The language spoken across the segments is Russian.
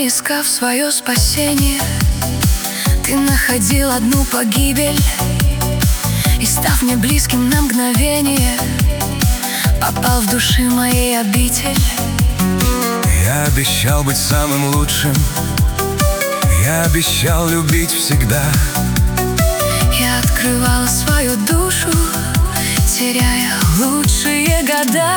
дни, искав свое спасение, ты находил одну погибель. И став мне близким на мгновение, попал в души моей обитель. Я обещал быть самым лучшим, я обещал любить всегда. Я открывала свою душу, теряя лучшие года.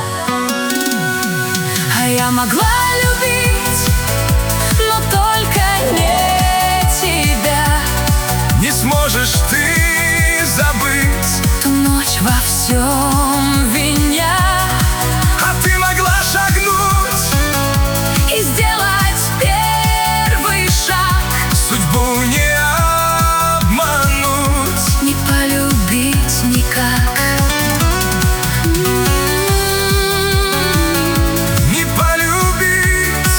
А я могла любить, но только не тебя. Не сможешь ты забыть ту ночь во всем виня. А ты могла шагнуть и сделать первый шаг. Судьбу не обмануть, не полюбить никак. не полюбить.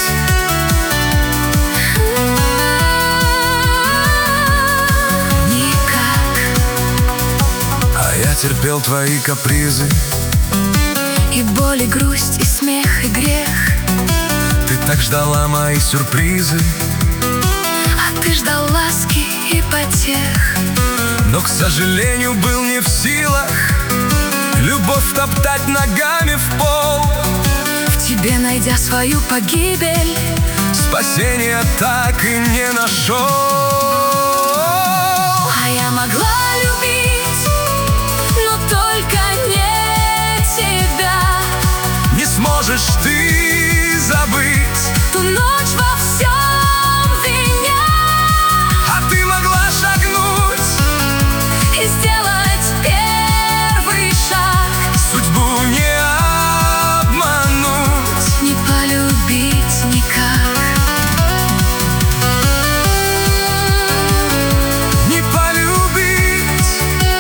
Никак. А я терпел твои капризы, И боль, и грусть, и смех, и грех. ты так ждала мои сюрпризы, А ты ждал ласки и потех. но, к сожалению, был не в силах любовь топтать ногами в пол. В тебе найдя свою погибель, Спасения так и не нашел. а я могла любить, но только не тебя. Не сможешь ты забыть Ту ночь во всем виня. а ты могла шагнуть И сделать первый шаг. судьбу не обмануть, Не полюбить никак. не полюбить.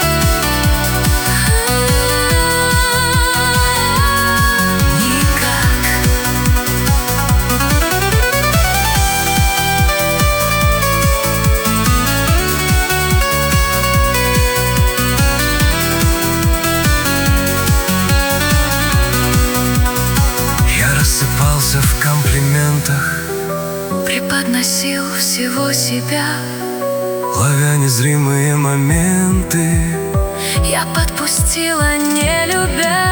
Никак. Я рассыпался в комплиментах, Преподносил всего себя. ловя незримые моменты. Я подпустила, не любя.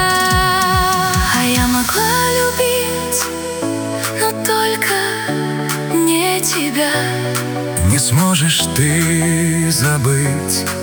А я могла любить, но только не тебя. Не сможешь ты забыть